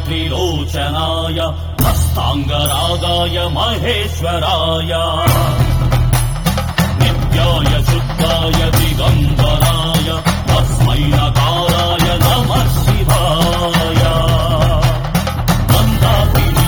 त्रिलोचनाय हस्ताङ्गरागाय महेश्वराय नित्याय शुद्धाय दिगम्बराय तस्मै नकाराय नमः शिवाय मन्दाकिनी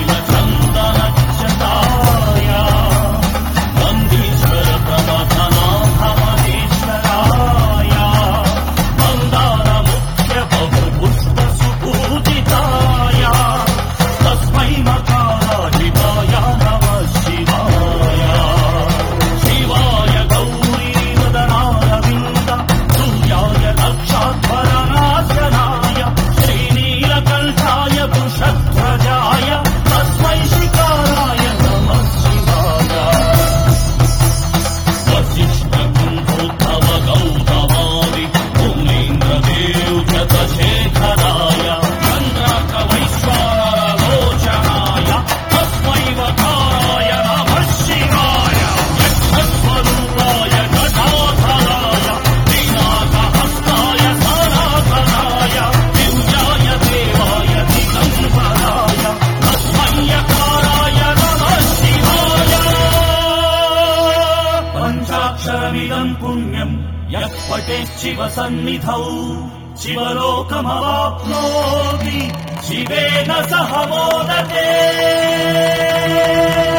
सलिलचन्दनच्छटाय नन्दीश्वर प्रवचनाथ महेश्वराय मन्दारमुख्य बहुपुष्पसुपूजिताय तस्मै नकाराजिताय नमः शिवाय शिवाय गौरीवदनारविन्द सूर्याय दक्षाध्वरनाशनाय श्रीनीलकण्ठाय वृषध्वजाय तस्मै शिकाराय नमः शिवाय वसिष्ठकुण्ठोद्धव गौतमादि मुनीन्द्रदेवशतशेखराय चन्द्राकवैश्वानरलोचनाय तस्मै वकाराय नमः शिवाय यक्षस्वरूपाय जटाधराय पिनाकहस्ताय सनातनाय दिव्याय देवाय दिगम्बराय तस्मै यकाराय नमः शिवाय पञ्चाक्षरमिदम् पुण्यम् यः पठेच्छिव सन्निधौ शिवलोकमवाप्नोति शिवेन सह मोदते।